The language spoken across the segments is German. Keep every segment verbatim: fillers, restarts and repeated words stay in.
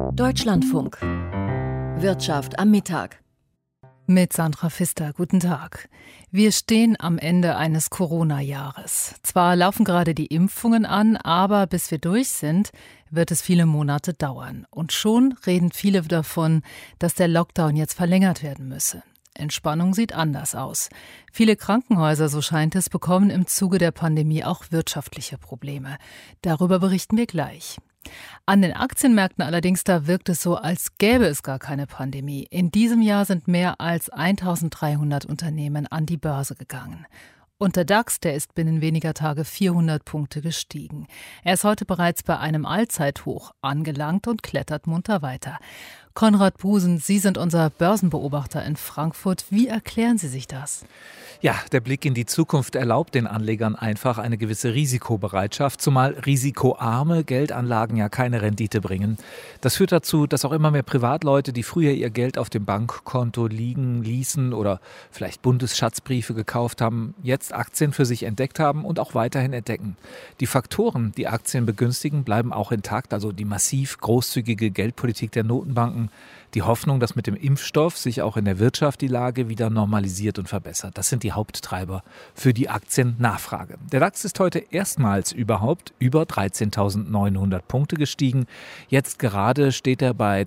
Deutschlandfunk. Wirtschaft am Mittag. Mit Sandra Pfister, guten Tag. Wir stehen am Ende eines Corona-Jahres. Zwar laufen gerade die Impfungen an, aber bis wir durch sind, wird es viele Monate dauern. Und schon reden viele davon, dass der Lockdown jetzt verlängert werden müsse. Entspannung sieht anders aus. Viele Krankenhäuser, so scheint es, bekommen im Zuge der Pandemie auch wirtschaftliche Probleme. Darüber berichten wir gleich. An den Aktienmärkten allerdings, da wirkt es so, als gäbe es gar keine Pandemie. In diesem Jahr sind mehr als eintausenddreihundert Unternehmen an die Börse gegangen. Und der DAX, der ist binnen weniger Tage vierhundert Punkte gestiegen. Er ist heute bereits bei einem Allzeithoch angelangt und klettert munter weiter. Konrad Busen, Sie sind unser Börsenbeobachter in Frankfurt. Wie erklären Sie sich das? Ja, der Blick in die Zukunft erlaubt den Anlegern einfach eine gewisse Risikobereitschaft, zumal risikoarme Geldanlagen ja keine Rendite bringen. Das führt dazu, dass auch immer mehr Privatleute, die früher ihr Geld auf dem Bankkonto liegen ließen oder vielleicht Bundesschatzbriefe gekauft haben, jetzt Aktien für sich entdeckt haben und auch weiterhin entdecken. Die Faktoren, die Aktien begünstigen, bleiben auch intakt, also die massiv großzügige Geldpolitik der Notenbanken, die Hoffnung, dass mit dem Impfstoff sich auch in der Wirtschaft die Lage wieder normalisiert und verbessert. Das sind die Haupttreiber für die Aktiennachfrage. Der DAX ist heute erstmals überhaupt über dreizehntausendneunhundert Punkte gestiegen. Jetzt gerade steht er bei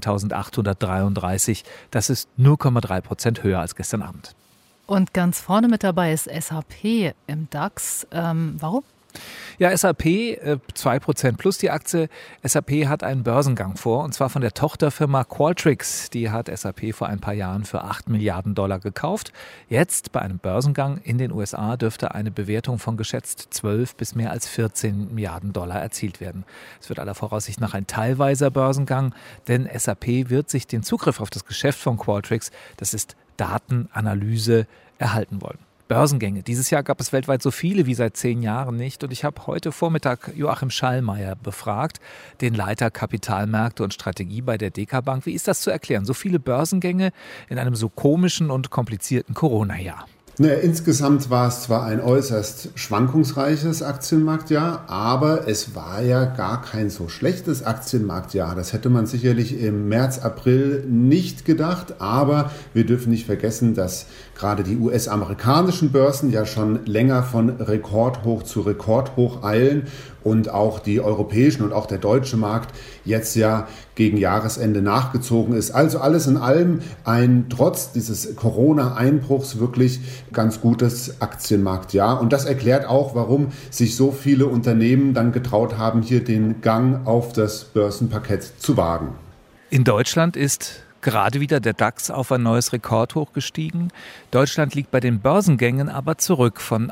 dreizehntausendachthundertdreiunddreißig. Das ist null Komma drei Prozent höher als gestern Abend. Und ganz vorne mit dabei ist S A P im DAX. Ähm, warum? Ja, S A P, äh, zwei Prozent plus die Aktie. S A P hat einen Börsengang vor, und zwar von der Tochterfirma Qualtrics. Die hat S A P vor ein paar Jahren für acht Milliarden Dollar gekauft. Jetzt bei einem Börsengang in den U S A dürfte eine Bewertung von geschätzt zwölf bis mehr als vierzehn Milliarden Dollar erzielt werden. Es wird aller Voraussicht nach ein teilweiser Börsengang, denn S A P wird sich den Zugriff auf das Geschäft von Qualtrics, das ist Datenanalyse, erhalten wollen. Börsengänge. Dieses Jahr gab es weltweit so viele wie seit zehn Jahren nicht. Und ich habe heute Vormittag Joachim Schallmeier befragt, den Leiter Kapitalmärkte und Strategie bei der D K Bank. Wie ist das zu erklären? So viele Börsengänge in einem so komischen und komplizierten Corona-Jahr. Naja, insgesamt war es zwar ein äußerst schwankungsreiches Aktienmarktjahr, aber es war ja gar kein so schlechtes Aktienmarktjahr. Das hätte man sicherlich im März, April nicht gedacht, aber wir dürfen nicht vergessen, dass gerade die U S-amerikanischen Börsen ja schon länger von Rekordhoch zu Rekordhoch eilen und auch die europäischen und auch der deutsche Markt jetzt ja gegen Jahresende nachgezogen ist. Also alles in allem ein trotz dieses Corona-Einbruchs wirklich ganz gutes Aktienmarktjahr. Und das erklärt auch, warum sich so viele Unternehmen dann getraut haben, hier den Gang auf das Börsenparkett zu wagen. In Deutschland ist gerade wieder der DAX auf ein neues Rekordhoch gestiegen. Deutschland liegt bei den Börsengängen aber zurück. Von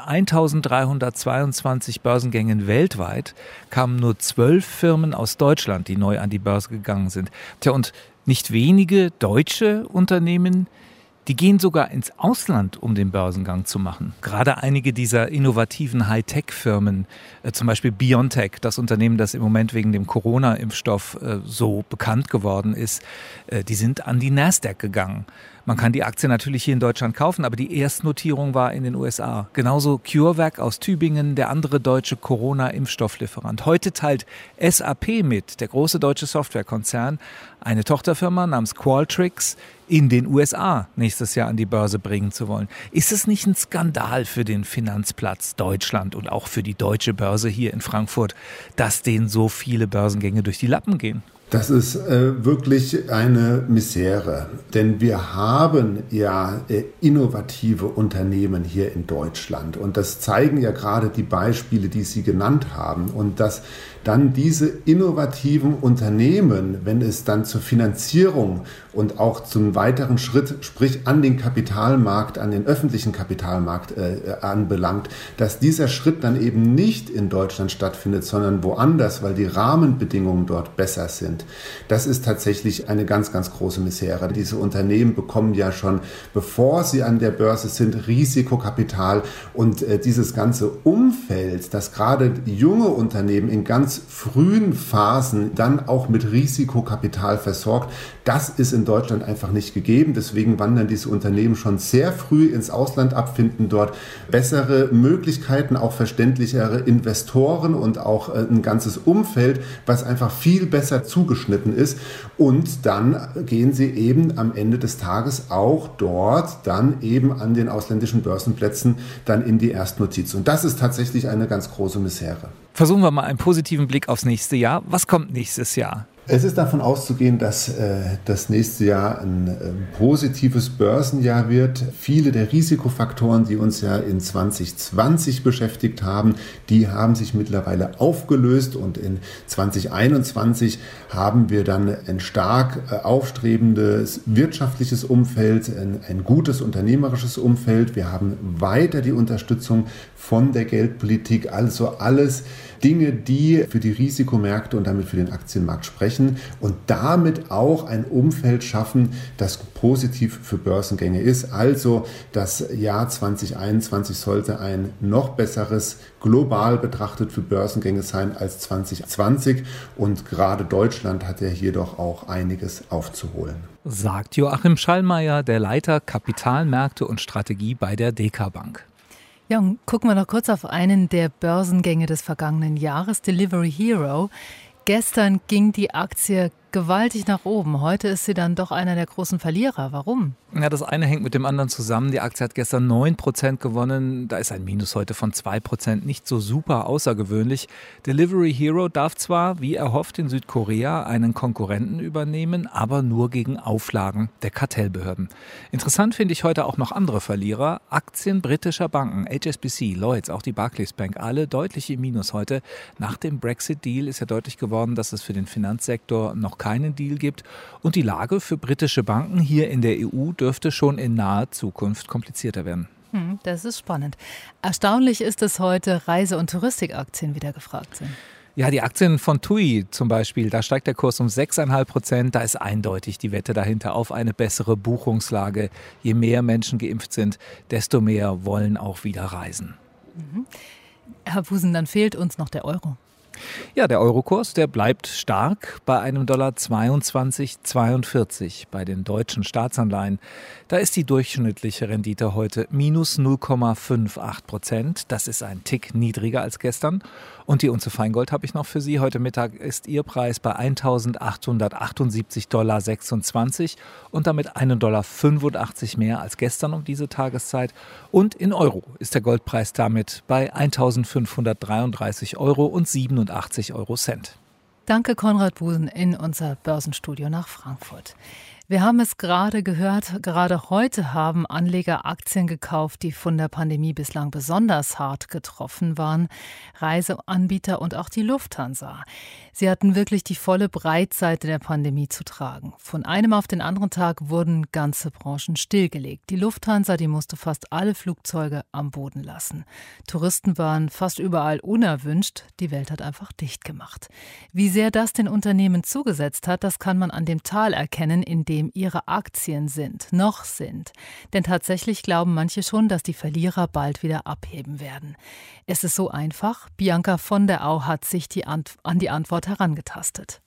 eintausenddreihundertzweiundzwanzig Börsengängen weltweit kamen nur zwölf Firmen aus Deutschland, die neu an die Börse gegangen sind. Tja, und nicht wenige deutsche Unternehmen, die gehen sogar ins Ausland, um den Börsengang zu machen. Gerade einige dieser innovativen Hightech-Firmen, äh, zum Beispiel BioNTech, das Unternehmen, das im Moment wegen dem Corona-Impfstoff äh, so bekannt geworden ist, äh, die sind an die Nasdaq gegangen. Man kann die Aktie natürlich hier in Deutschland kaufen, aber die Erstnotierung war in den U S A. Genauso CureVac aus Tübingen, der andere deutsche Corona-Impfstofflieferant. Heute teilt S A P mit, der große deutsche Softwarekonzern, eine Tochterfirma namens Qualtrics in den U S A nächstes Jahr an die Börse bringen zu wollen. Ist es nicht ein Skandal für den Finanzplatz Deutschland und auch für die deutsche Börse hier in Frankfurt, dass denen so viele Börsengänge durch die Lappen gehen? Das ist äh, wirklich eine Misere, denn wir haben ja äh, innovative Unternehmen hier in Deutschland und das zeigen ja gerade die Beispiele, die Sie genannt haben, und dass dann diese innovativen Unternehmen, wenn es dann zur Finanzierung und auch zum weiteren Schritt, sprich an den Kapitalmarkt, an den öffentlichen Kapitalmarkt äh, anbelangt, dass dieser Schritt dann eben nicht in Deutschland stattfindet, sondern woanders, weil die Rahmenbedingungen dort besser sind. Das ist tatsächlich eine ganz, ganz große Misere. Diese Unternehmen bekommen ja schon, bevor sie an der Börse sind, Risikokapital, und äh, dieses ganze Umfeld, dass gerade junge Unternehmen in ganz ganz frühen Phasen dann auch mit Risikokapital versorgt. Das ist in Deutschland einfach nicht gegeben. Deswegen wandern diese Unternehmen schon sehr früh ins Ausland ab, finden dort bessere Möglichkeiten, auch verständlichere Investoren und auch ein ganzes Umfeld, was einfach viel besser zugeschnitten ist. Und dann gehen sie eben am Ende des Tages auch dort dann eben an den ausländischen Börsenplätzen dann in die Erstnotiz. Und das ist tatsächlich eine ganz große Misere. Versuchen wir mal einen positiven Blick aufs nächste Jahr. Was kommt nächstes Jahr? Es ist davon auszugehen, dass äh, das nächste Jahr ein äh, positives Börsenjahr wird. Viele der Risikofaktoren, die uns ja in zwanzig zwanzig beschäftigt haben, die haben sich mittlerweile aufgelöst und in zwanzig einundzwanzig haben wir dann ein stark äh, aufstrebendes wirtschaftliches Umfeld, ein, ein gutes unternehmerisches Umfeld. Wir haben weiter die Unterstützung von der Geldpolitik, also alles Dinge, die für die Risikomärkte und damit für den Aktienmarkt sprechen und damit auch ein Umfeld schaffen, das positiv für Börsengänge ist. Also das Jahr zwanzig einundzwanzig sollte ein noch besseres, global betrachtet für Börsengänge sein als zwanzig zwanzig und gerade Deutschland hat ja hier doch auch einiges aufzuholen. Sagt Joachim Schallmeier, der Leiter Kapitalmärkte und Strategie bei der D K Bank. Ja, und gucken wir noch kurz auf einen der Börsengänge des vergangenen Jahres, Delivery Hero. Gestern ging die Aktie gewaltig nach oben. Heute ist sie dann doch einer der großen Verlierer. Warum? Ja, das eine hängt mit dem anderen zusammen. Die Aktie hat gestern neun Prozent gewonnen. Da ist ein Minus heute von zwei Prozent nicht so super außergewöhnlich. Delivery Hero darf zwar, wie erhofft, in Südkorea einen Konkurrenten übernehmen, aber nur gegen Auflagen der Kartellbehörden. Interessant finde ich heute auch noch andere Verlierer. Aktien britischer Banken, H S B C, Lloyds, auch die Barclays Bank, alle deutlich im Minus heute. Nach dem Brexit-Deal ist ja deutlich geworden, dass es für den Finanzsektor noch keinen Deal gibt. Und die Lage für britische Banken hier in der E U dürfte schon in naher Zukunft komplizierter werden. Hm, das ist spannend. Erstaunlich ist, dass heute Reise- und Touristikaktien wieder gefragt sind. Ja, die Aktien von T U I zum Beispiel, da steigt der Kurs um sechs Komma fünf Prozent. Da ist eindeutig die Wette dahinter auf eine bessere Buchungslage. Je mehr Menschen geimpft sind, desto mehr wollen auch wieder reisen. Mhm. Herr Busen, dann fehlt uns noch der Euro. Ja, der Eurokurs, der bleibt stark bei einem Dollar zweiundzwanzig Komma zweiundvierzig. Bei den deutschen Staatsanleihen, da ist die durchschnittliche Rendite heute minus null Komma acht Prozent. Das ist ein Tick niedriger als gestern. Und die Unze Feingold habe ich noch für Sie. Heute Mittag ist Ihr Preis bei eintausendachthundertachtundsiebzig Komma sechsundzwanzig Dollar und damit einen Komma fünfundachtzig Dollar mehr als gestern um diese Tageszeit. Und in Euro ist der Goldpreis damit bei eintausendfünfhundertdreiunddreißig Euro und siebenundachtzig Euro Cent. Danke, Konrad Busen, in unser Börsenstudio nach Frankfurt. Wir haben es gerade gehört, gerade heute haben Anleger Aktien gekauft, die von der Pandemie bislang besonders hart getroffen waren. Reiseanbieter und auch die Lufthansa. Sie hatten wirklich die volle Breitseite der Pandemie zu tragen. Von einem auf den anderen Tag wurden ganze Branchen stillgelegt. Die Lufthansa, die musste fast alle Flugzeuge am Boden lassen. Touristen waren fast überall unerwünscht. Die Welt hat einfach dicht gemacht. Wie sehr das den Unternehmen zugesetzt hat, das kann man an dem Tal erkennen, in dem ihre Aktien sind, noch sind. Denn tatsächlich glauben manche schon, dass die Verlierer bald wieder abheben werden. Es ist so einfach. Bianca von der Au hat sich die Ant- an die Antwort herangetastet.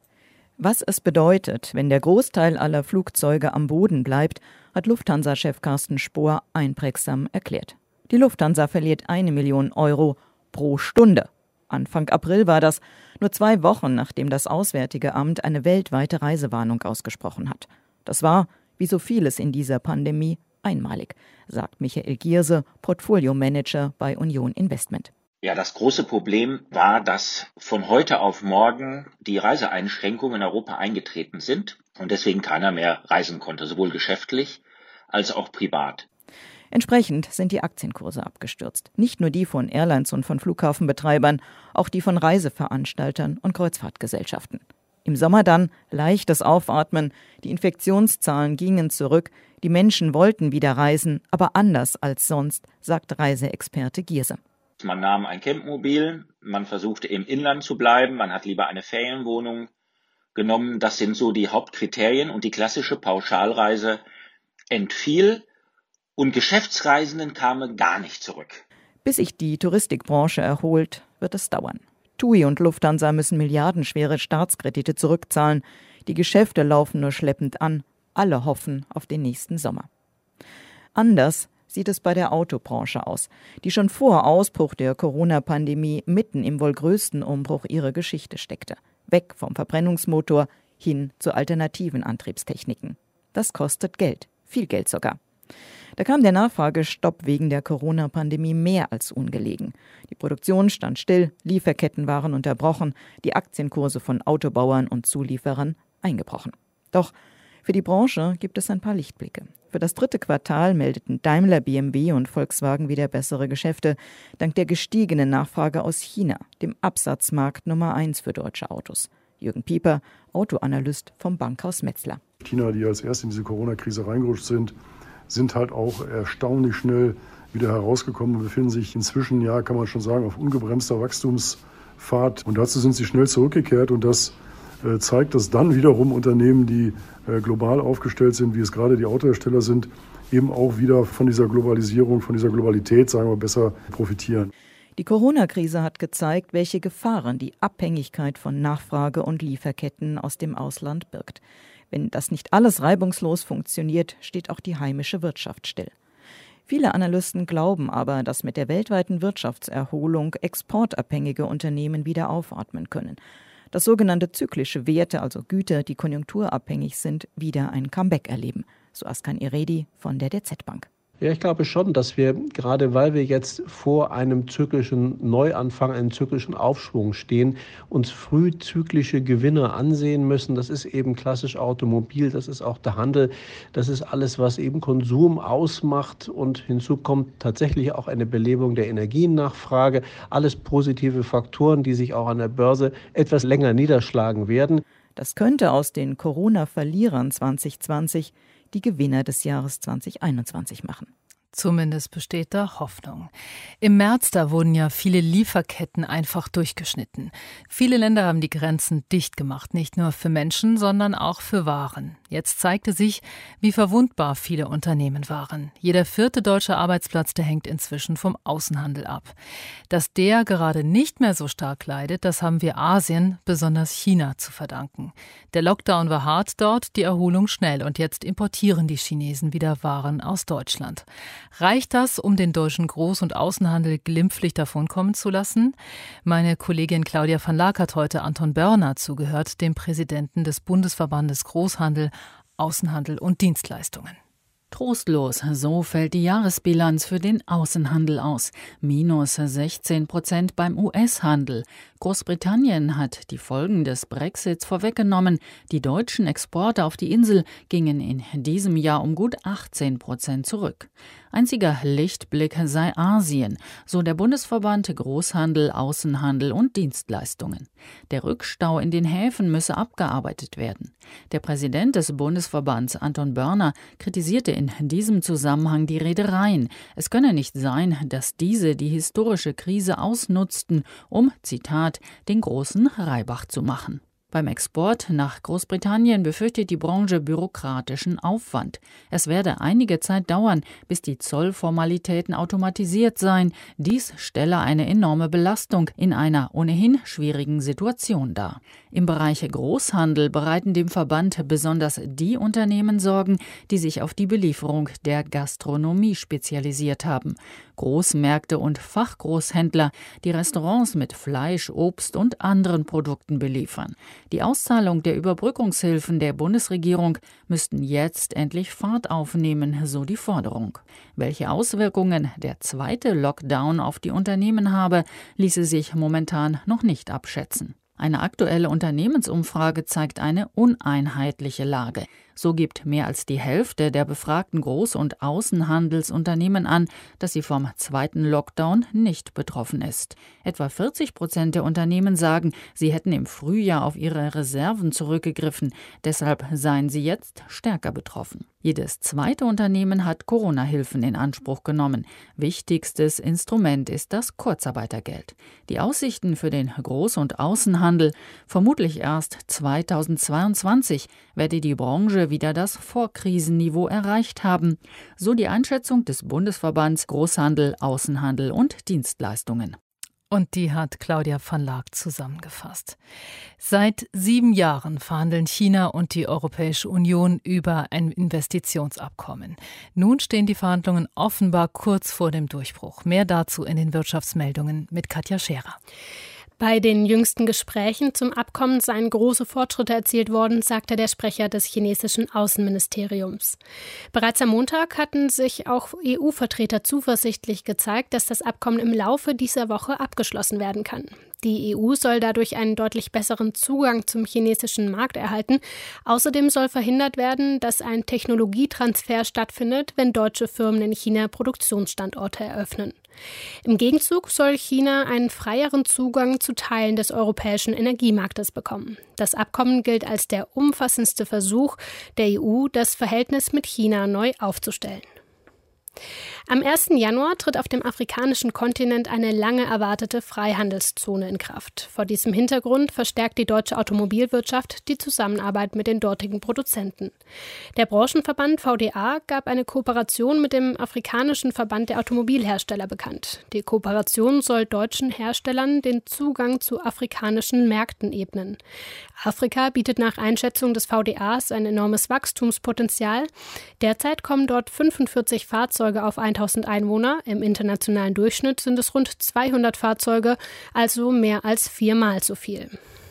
Was es bedeutet, wenn der Großteil aller Flugzeuge am Boden bleibt, hat Lufthansa-Chef Carsten Spohr einprägsam erklärt. Die Lufthansa verliert eine Million Euro pro Stunde. Anfang April war das, nur zwei Wochen nachdem das Auswärtige Amt eine weltweite Reisewarnung ausgesprochen hat. Das war, wie so vieles in dieser Pandemie, einmalig, sagt Michael Gierse, Portfolio-Manager bei Union Investment. Ja, das große Problem war, dass von heute auf morgen die Reiseeinschränkungen in Europa eingetreten sind und deswegen keiner mehr reisen konnte, sowohl geschäftlich als auch privat. Entsprechend sind die Aktienkurse abgestürzt. Nicht nur die von Airlines und von Flughafenbetreibern, auch die von Reiseveranstaltern und Kreuzfahrtgesellschaften. Im Sommer dann leichtes Aufatmen, die Infektionszahlen gingen zurück, die Menschen wollten wieder reisen, aber anders als sonst, sagt Reiseexperte Gierse. Man nahm ein Campmobil, man versuchte im Inland zu bleiben, man hat lieber eine Ferienwohnung genommen. Das sind so die Hauptkriterien und die klassische Pauschalreise entfiel und Geschäftsreisenden kamen gar nicht zurück. Bis sich die Touristikbranche erholt, wird es dauern. T U I und Lufthansa müssen milliardenschwere Staatskredite zurückzahlen. Die Geschäfte laufen nur schleppend an. Alle hoffen auf den nächsten Sommer. Anders sieht es bei der Autobranche aus, die schon vor Ausbruch der Corona-Pandemie mitten im wohl größten Umbruch ihrer Geschichte steckte. Weg vom Verbrennungsmotor hin zu alternativen Antriebstechniken. Das kostet Geld, viel Geld sogar. Da kam der Nachfragestopp wegen der Corona-Pandemie mehr als ungelegen. Die Produktion stand still, Lieferketten waren unterbrochen, die Aktienkurse von Autobauern und Zulieferern eingebrochen. Doch für die Branche gibt es ein paar Lichtblicke. Für das dritte Quartal meldeten Daimler, B M W und Volkswagen wieder bessere Geschäfte, dank der gestiegenen Nachfrage aus China, dem Absatzmarkt Nummer eins für deutsche Autos. Jürgen Pieper, Autoanalyst vom Bankhaus Metzler. China, die als erst in diese Corona-Krise reingerutscht sind, sind halt auch erstaunlich schnell wieder herausgekommen und befinden sich inzwischen, ja, kann man schon sagen, auf ungebremster Wachstumsfahrt. Und dazu sind sie schnell zurückgekehrt und das äh, zeigt, dass dann wiederum Unternehmen, die äh, global aufgestellt sind, wie es gerade die Autohersteller sind, eben auch wieder von dieser Globalisierung, von dieser Globalität, sagen wir besser, profitieren. Die Corona-Krise hat gezeigt, welche Gefahren die Abhängigkeit von Nachfrage und Lieferketten aus dem Ausland birgt. Wenn das nicht alles reibungslos funktioniert, steht auch die heimische Wirtschaft still. Viele Analysten glauben aber, dass mit der weltweiten Wirtschaftserholung exportabhängige Unternehmen wieder aufatmen können. Dass sogenannte zyklische Werte, also Güter, die konjunkturabhängig sind, wieder ein Comeback erleben. So Askan Iredi von der D Z Bank. Ja, ich glaube schon, dass wir, gerade weil wir jetzt vor einem zyklischen Neuanfang, einem zyklischen Aufschwung stehen, uns frühzyklische Gewinne ansehen müssen. Das ist eben klassisch Automobil, das ist auch der Handel, das ist alles, was eben Konsum ausmacht. Und hinzu kommt tatsächlich auch eine Belebung der Energiennachfrage. Alles positive Faktoren, die sich auch an der Börse etwas länger niederschlagen werden. Das könnte aus den Corona-Verlierern zwanzig zwanzig die Gewinner des Jahres zwanzig einundzwanzig machen. Zumindest besteht da Hoffnung. Im März, da wurden ja viele Lieferketten einfach durchgeschnitten. Viele Länder haben die Grenzen dicht gemacht, nicht nur für Menschen, sondern auch für Waren. Jetzt zeigte sich, wie verwundbar viele Unternehmen waren. Jeder vierte deutsche Arbeitsplatz, der hängt inzwischen vom Außenhandel ab. Dass der gerade nicht mehr so stark leidet, das haben wir Asien, besonders China, zu verdanken. Der Lockdown war hart dort, die Erholung schnell und jetzt importieren die Chinesen wieder Waren aus Deutschland. Reicht das, um den deutschen Groß- und Außenhandel glimpflich davonkommen zu lassen? Meine Kollegin Claudia van Laak hat heute Anton Börner zugehört, dem Präsidenten des Bundesverbandes Großhandel, Außenhandel und Dienstleistungen. Trostlos, so fällt die Jahresbilanz für den Außenhandel aus. Minus sechzehn Prozent beim U S-Handel. Großbritannien hat die Folgen des Brexits vorweggenommen. Die deutschen Exporte auf die Insel gingen in diesem Jahr um gut achtzehn Prozent zurück. Einziger Lichtblick sei Asien, so der Bundesverband Großhandel, Außenhandel und Dienstleistungen. Der Rückstau in den Häfen müsse abgearbeitet werden. Der Präsident des Bundesverbands, Anton Börner, kritisierte in diesem Zusammenhang die Reedereien. Es könne nicht sein, dass diese die historische Krise ausnutzten, um, Zitat, den großen Reibach zu machen. Beim Export nach Großbritannien befürchtet die Branche bürokratischen Aufwand. Es werde einige Zeit dauern, bis die Zollformalitäten automatisiert seien. Dies stelle eine enorme Belastung in einer ohnehin schwierigen Situation dar. Im Bereich Großhandel bereiten dem Verband besonders die Unternehmen Sorgen, die sich auf die Belieferung der Gastronomie spezialisiert haben. Großmärkte und Fachgroßhändler, die Restaurants mit Fleisch, Obst und anderen Produkten beliefern. Die Auszahlung der Überbrückungshilfen der Bundesregierung müssten jetzt endlich Fahrt aufnehmen, so die Forderung. Welche Auswirkungen der zweite Lockdown auf die Unternehmen habe, ließe sich momentan noch nicht abschätzen. Eine aktuelle Unternehmensumfrage zeigt eine uneinheitliche Lage. So gibt mehr als die Hälfte der befragten Groß- und Außenhandelsunternehmen an, dass sie vom zweiten Lockdown nicht betroffen ist. Etwa vierzig Prozent der Unternehmen sagen, sie hätten im Frühjahr auf ihre Reserven zurückgegriffen. Deshalb seien sie jetzt stärker betroffen. Jedes zweite Unternehmen hat Corona-Hilfen in Anspruch genommen. Wichtigstes Instrument ist das Kurzarbeitergeld. Die Aussichten für den Groß- und Außenhandel, vermutlich erst zweitausendzweiundzwanzig, werde die Branche wieder das Vorkrisenniveau erreicht haben, so die Einschätzung des Bundesverbands Großhandel, Außenhandel und Dienstleistungen. Und die hat Claudia van Laak zusammengefasst. Seit sieben Jahren verhandeln China und die Europäische Union über ein Investitionsabkommen. Nun stehen die Verhandlungen offenbar kurz vor dem Durchbruch. Mehr dazu in den Wirtschaftsmeldungen mit Katja Scherer. Bei den jüngsten Gesprächen zum Abkommen seien große Fortschritte erzielt worden, sagte der Sprecher des chinesischen Außenministeriums. Bereits am Montag hatten sich auch E U-Vertreter zuversichtlich gezeigt, dass das Abkommen im Laufe dieser Woche abgeschlossen werden kann. Die E U soll dadurch einen deutlich besseren Zugang zum chinesischen Markt erhalten. Außerdem soll verhindert werden, dass ein Technologietransfer stattfindet, wenn deutsche Firmen in China Produktionsstandorte eröffnen. Im Gegenzug soll China einen freieren Zugang zu Teilen des europäischen Energiemarktes bekommen. Das Abkommen gilt als der umfassendste Versuch der E U, das Verhältnis mit China neu aufzustellen. Am ersten Januar tritt auf dem afrikanischen Kontinent eine lange erwartete Freihandelszone in Kraft. Vor diesem Hintergrund verstärkt die deutsche Automobilwirtschaft die Zusammenarbeit mit den dortigen Produzenten. Der Branchenverband V D A gab eine Kooperation mit dem afrikanischen Verband der Automobilhersteller bekannt. Die Kooperation soll deutschen Herstellern den Zugang zu afrikanischen Märkten ebnen. Afrika bietet nach Einschätzung des V D As ein enormes Wachstumspotenzial. Derzeit kommen dort fünfundvierzig Fahrzeuge auf tausend Einwohner. Im internationalen Durchschnitt sind es rund zweihundert Fahrzeuge, also mehr als viermal so viel.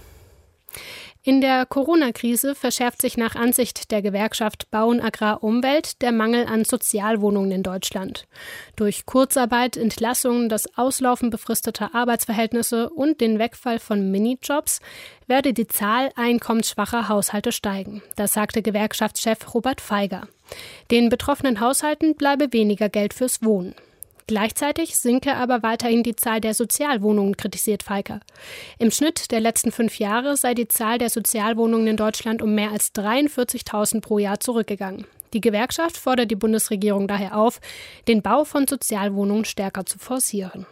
In der Corona-Krise verschärft sich nach Ansicht der Gewerkschaft Bauen Agrar Umwelt der Mangel an Sozialwohnungen in Deutschland. Durch Kurzarbeit, Entlassungen, das Auslaufen befristeter Arbeitsverhältnisse und den Wegfall von Minijobs werde die Zahl einkommensschwacher Haushalte steigen. Das sagte Gewerkschaftschef Robert Feiger. Den betroffenen Haushalten bleibe weniger Geld fürs Wohnen. Gleichzeitig sinke aber weiterhin die Zahl der Sozialwohnungen, kritisiert Feiger. Im Schnitt der letzten fünf Jahre sei die Zahl der Sozialwohnungen in Deutschland um mehr als dreiundvierzigtausend pro Jahr zurückgegangen. Die Gewerkschaft fordert die Bundesregierung daher auf, den Bau von Sozialwohnungen stärker zu forcieren.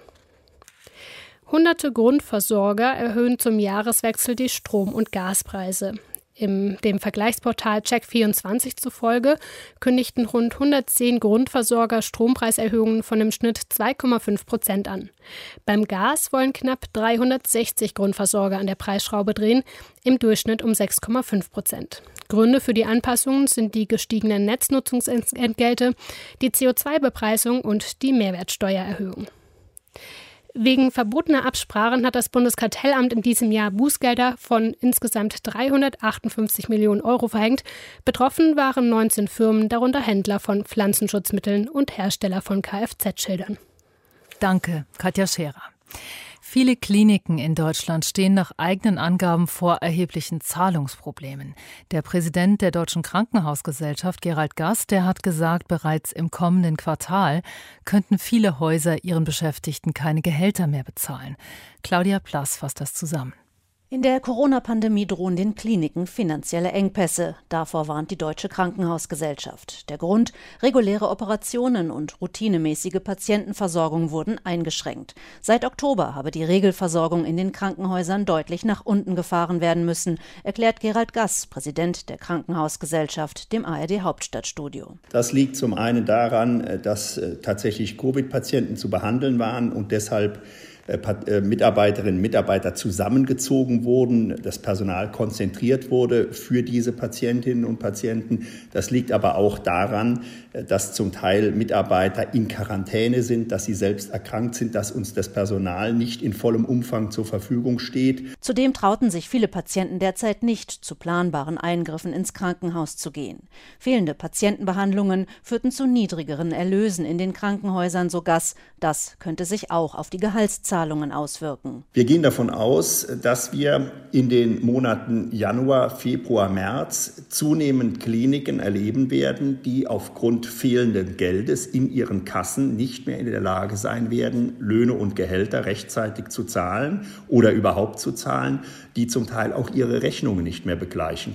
Hunderte Grundversorger erhöhen zum Jahreswechsel die Strom- und Gaspreise. Im dem Vergleichsportal Check vierundzwanzig zufolge kündigten rund hundertzehn Grundversorger Strompreiserhöhungen von im Schnitt zwei Komma fünf Prozent an. Beim Gas wollen knapp dreihundertsechzig Grundversorger an der Preisschraube drehen, im Durchschnitt um sechs Komma fünf Prozent. Gründe für die Anpassungen sind die gestiegenen Netznutzungsentgelte, die C O zwei Bepreisung und die Mehrwertsteuererhöhung. Wegen verbotener Absprachen hat das Bundeskartellamt in diesem Jahr Bußgelder von insgesamt dreihundertachtundfünfzig Millionen Euro verhängt. Betroffen waren neunzehn Firmen, darunter Händler von Pflanzenschutzmitteln und Hersteller von Kfz-Schildern. Danke, Katja Scherer. Viele Kliniken in Deutschland stehen nach eigenen Angaben vor erheblichen Zahlungsproblemen. Der Präsident der Deutschen Krankenhausgesellschaft, Gerald Gass, der hat gesagt, bereits im kommenden Quartal könnten viele Häuser ihren Beschäftigten keine Gehälter mehr bezahlen. Claudia Plass fasst das zusammen. In der Corona-Pandemie drohen den Kliniken finanzielle Engpässe. Davor warnt die Deutsche Krankenhausgesellschaft. Der Grund: reguläre Operationen und routinemäßige Patientenversorgung wurden eingeschränkt. Seit Oktober habe die Regelversorgung in den Krankenhäusern deutlich nach unten gefahren werden müssen, erklärt Gerald Gass, Präsident der Krankenhausgesellschaft, dem A R D-Hauptstadtstudio. Das liegt zum einen daran, dass tatsächlich Covid-Patienten zu behandeln waren und deshalb Mitarbeiterinnen und Mitarbeiter zusammengezogen wurden, das Personal konzentriert wurde für diese Patientinnen und Patienten. Das liegt aber auch daran, dass zum Teil Mitarbeiter in Quarantäne sind, dass sie selbst erkrankt sind, dass uns das Personal nicht in vollem Umfang zur Verfügung steht. Zudem trauten sich viele Patienten derzeit nicht, zu planbaren Eingriffen ins Krankenhaus zu gehen. Fehlende Patientenbehandlungen führten zu niedrigeren Erlösen in den Krankenhäusern, so Gass. Das könnte sich auch auf die Gehaltszahlungen auswirken. Wir gehen davon aus, dass wir in den Monaten Januar, Februar, März zunehmend Kliniken erleben werden, die aufgrund fehlenden Geldes in ihren Kassen nicht mehr in der Lage sein werden, Löhne und Gehälter rechtzeitig zu zahlen oder überhaupt zu zahlen, die zum Teil auch ihre Rechnungen nicht mehr begleichen können.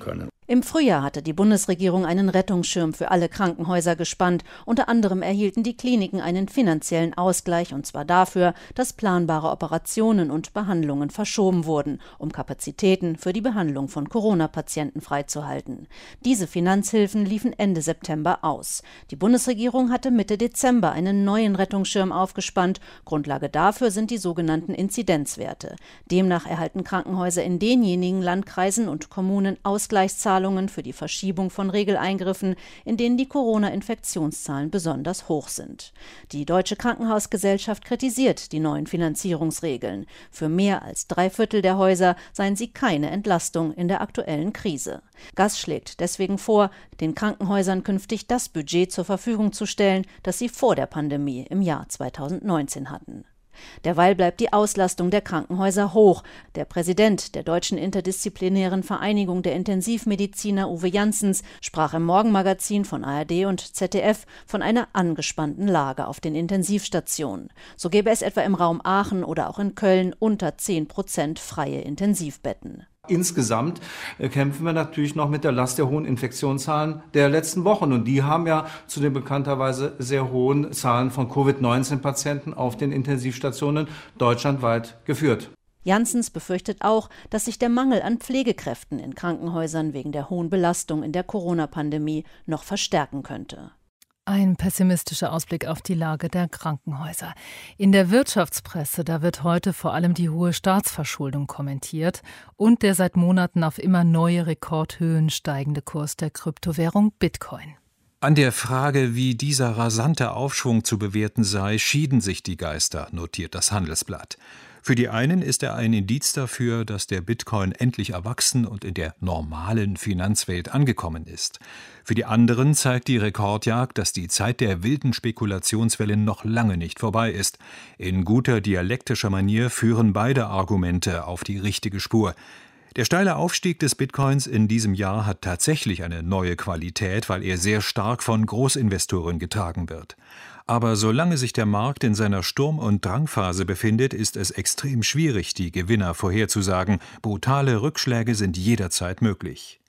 Im Frühjahr hatte die Bundesregierung einen Rettungsschirm für alle Krankenhäuser gespannt. Unter anderem erhielten die Kliniken einen finanziellen Ausgleich, und zwar dafür, dass planbare Operationen und Behandlungen verschoben wurden, um Kapazitäten für die Behandlung von Corona-Patienten freizuhalten. Diese Finanzhilfen liefen Ende September aus. Die Bundesregierung hatte Mitte Dezember einen neuen Rettungsschirm aufgespannt. Grundlage dafür sind die sogenannten Inzidenzwerte. Demnach erhalten Krankenhäuser in denjenigen Landkreisen und Kommunen Ausgleichszahlungen für die Verschiebung von Regeleingriffen, in denen die Corona-Infektionszahlen besonders hoch sind. Die Deutsche Krankenhausgesellschaft kritisiert die neuen Finanzierungsregeln. Für mehr als drei Viertel der Häuser seien sie keine Entlastung in der aktuellen Krise. Gass schlägt deswegen vor, den Krankenhäusern künftig das Budget zur Verfügung zu stellen, das sie vor der Pandemie im Jahr zweitausendneunzehn hatten. Derweil bleibt die Auslastung der Krankenhäuser hoch. Der Präsident der Deutschen Interdisziplinären Vereinigung der Intensivmediziner, Uwe Janssens, sprach im Morgenmagazin von A R D und Z D F von einer angespannten Lage auf den Intensivstationen. So gäbe es etwa im Raum Aachen oder auch in Köln unter zehn Prozent freie Intensivbetten. Insgesamt kämpfen wir natürlich noch mit der Last der hohen Infektionszahlen der letzten Wochen. Und die haben ja zu den bekannterweise sehr hohen Zahlen von Covid neunzehn Patienten auf den Intensivstationen deutschlandweit geführt. Janssens befürchtet auch, dass sich der Mangel an Pflegekräften in Krankenhäusern wegen der hohen Belastung in der Corona-Pandemie noch verstärken könnte. Ein pessimistischer Ausblick auf die Lage der Krankenhäuser. In der Wirtschaftspresse, da wird heute vor allem die hohe Staatsverschuldung kommentiert und der seit Monaten auf immer neue Rekordhöhen steigende Kurs der Kryptowährung Bitcoin. An der Frage, wie dieser rasante Aufschwung zu bewerten sei, schieden sich die Geister, notiert das Handelsblatt. Für die einen ist er ein Indiz dafür, dass der Bitcoin endlich erwachsen und in der normalen Finanzwelt angekommen ist. Für die anderen zeigt die Rekordjagd, dass die Zeit der wilden Spekulationswellen noch lange nicht vorbei ist. In guter dialektischer Manier führen beide Argumente auf die richtige Spur. Der steile Aufstieg des Bitcoins in diesem Jahr hat tatsächlich eine neue Qualität, weil er sehr stark von Großinvestoren getragen wird. Aber solange sich der Markt in seiner Sturm- und Drangphase befindet, ist es extrem schwierig, die Gewinner vorherzusagen. Brutale Rückschläge sind jederzeit möglich.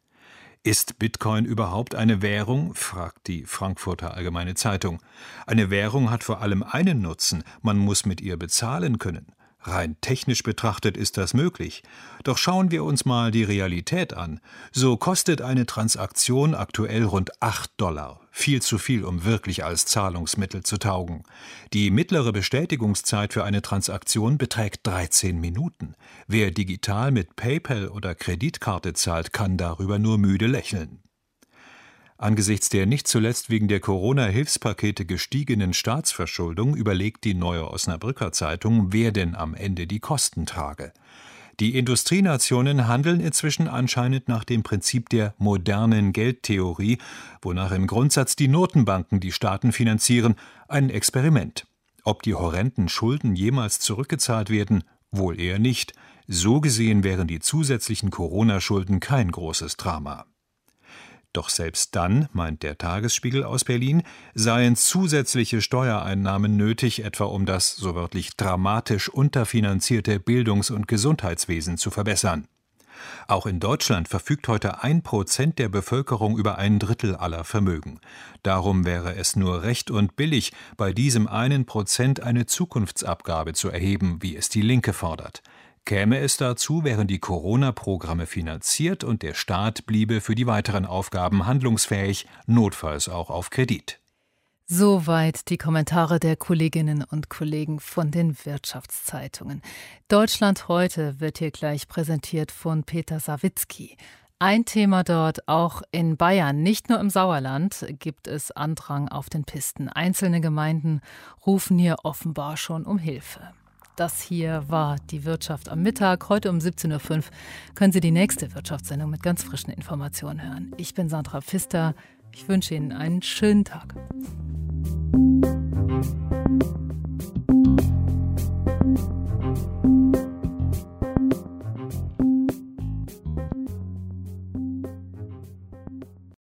Ist Bitcoin überhaupt eine Währung? Fragt die Frankfurter Allgemeine Zeitung. Eine Währung hat vor allem einen Nutzen: Man muss mit ihr bezahlen können. Rein technisch betrachtet ist das möglich. Doch schauen wir uns mal die Realität an. So kostet eine Transaktion aktuell rund acht Dollar. Viel zu viel, um wirklich als Zahlungsmittel zu taugen. Die mittlere Bestätigungszeit für eine Transaktion beträgt dreizehn Minuten. Wer digital mit PayPal oder Kreditkarte zahlt, kann darüber nur müde lächeln. Angesichts der nicht zuletzt wegen der Corona-Hilfspakete gestiegenen Staatsverschuldung überlegt die Neue Osnabrücker Zeitung, wer denn am Ende die Kosten trage. Die Industrienationen handeln inzwischen anscheinend nach dem Prinzip der modernen Geldtheorie, wonach im Grundsatz die Notenbanken die Staaten finanzieren, ein Experiment. Ob die horrenden Schulden jemals zurückgezahlt werden? Wohl eher nicht. So gesehen wären die zusätzlichen Corona-Schulden kein großes Drama. Doch selbst dann, meint der Tagesspiegel aus Berlin, seien zusätzliche Steuereinnahmen nötig, etwa um das, so wörtlich, dramatisch unterfinanzierte Bildungs- und Gesundheitswesen zu verbessern. Auch in Deutschland verfügt heute ein Prozent der Bevölkerung über ein Drittel aller Vermögen. Darum wäre es nur recht und billig, bei diesem einen Prozent eine Zukunftsabgabe zu erheben, wie es die Linke fordert. Käme es dazu, wären die Corona-Programme finanziert und der Staat bliebe für die weiteren Aufgaben handlungsfähig, notfalls auch auf Kredit. Soweit die Kommentare der Kolleginnen und Kollegen von den Wirtschaftszeitungen. Deutschland heute wird hier gleich präsentiert von Peter Sawicki. Ein Thema dort, auch in Bayern, nicht nur im Sauerland, gibt es Andrang auf den Pisten. Einzelne Gemeinden rufen hier offenbar schon um Hilfe. Das hier war die Wirtschaft am Mittag. Heute um siebzehn Uhr fünf können Sie die nächste Wirtschaftssendung mit ganz frischen Informationen hören. Ich bin Sandra Pfister. Ich wünsche Ihnen einen schönen Tag.